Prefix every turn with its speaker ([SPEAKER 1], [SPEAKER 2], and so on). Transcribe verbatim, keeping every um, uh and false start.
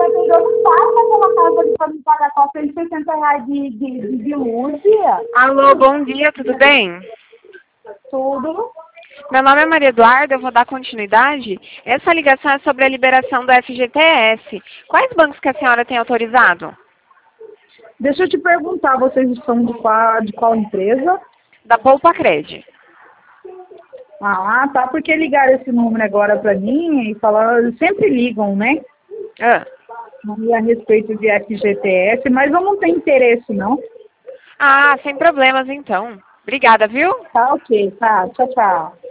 [SPEAKER 1] cinquenta e dois não passa naquela casa ali para me pagar quatrocentos e sessenta reais de, de, de, de luz.
[SPEAKER 2] Alô, bom dia, tudo bem?
[SPEAKER 1] Tudo.
[SPEAKER 2] Meu nome é Maria Eduarda, eu vou dar continuidade. Essa ligação é sobre a liberação do F G T S. Quais bancos que a senhora tem autorizado?
[SPEAKER 1] Deixa eu te perguntar, vocês são de qual, de qual empresa?
[SPEAKER 2] Da Poupa Cred.
[SPEAKER 1] Ah, tá, porque ligaram esse número agora para mim e falaram, sempre ligam, né?
[SPEAKER 2] Ah.
[SPEAKER 1] A respeito de F G T S, mas eu não tenho interesse, não.
[SPEAKER 2] Ah, sem problemas então. Obrigada, viu?
[SPEAKER 1] Tá, ok, tá, tchau, tchau.